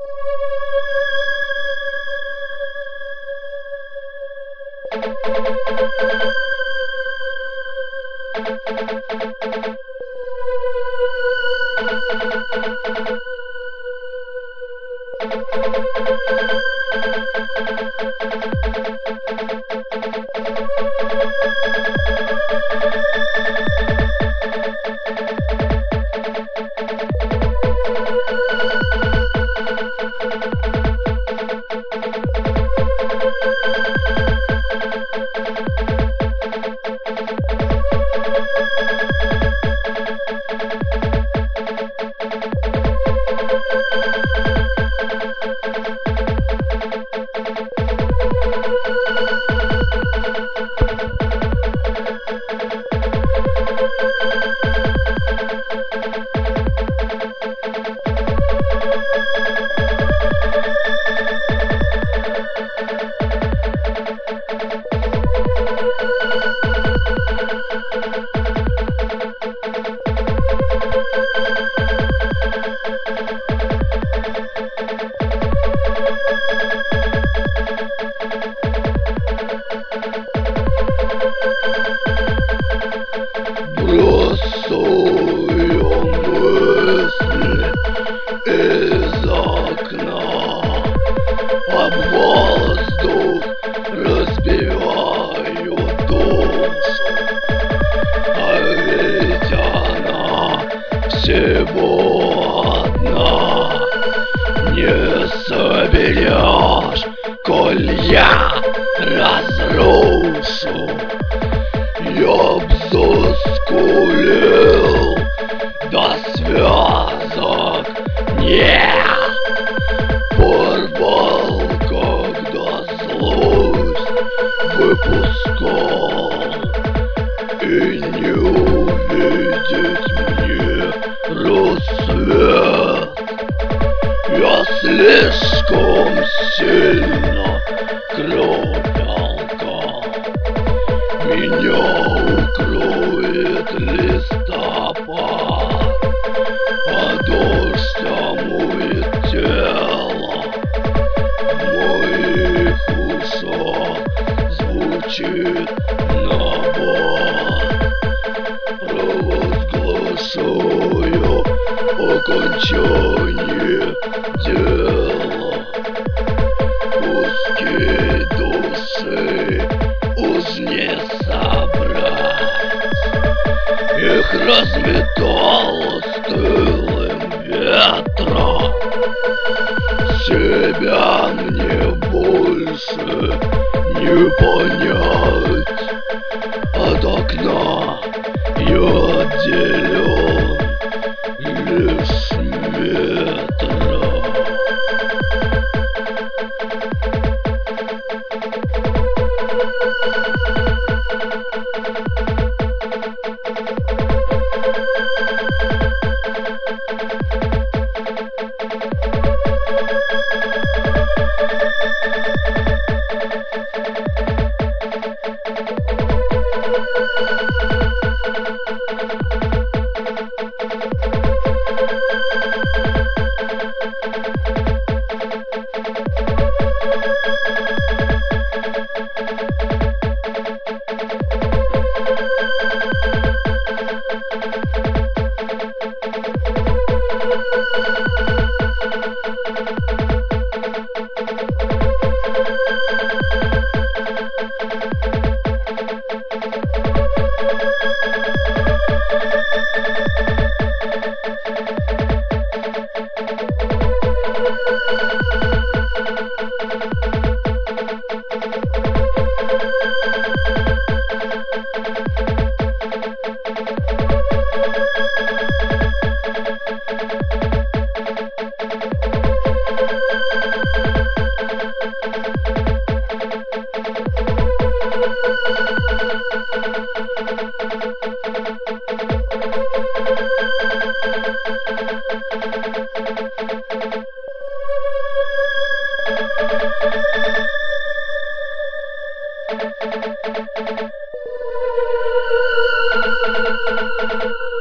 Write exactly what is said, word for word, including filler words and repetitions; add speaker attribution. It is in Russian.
Speaker 1: мысли из окна, об воздух разбиваю душу, а ведь она всего одна. Не соберешь, коль я разрушу. Я б заскулил до связок, нет, порвал, когда злость выпускал, и не увидеть мне рассвет. Я слишком сильно кровь алкал, меня укроет листопад, а дождь омоет тело. В моих ушах звучит набат. Провозглашаю окончание дела. Куски души уж не собрать, их разметало стылым ветром. Себя мне больше не понять. От окна я отделен лишь метром.
Speaker 2: Thank you.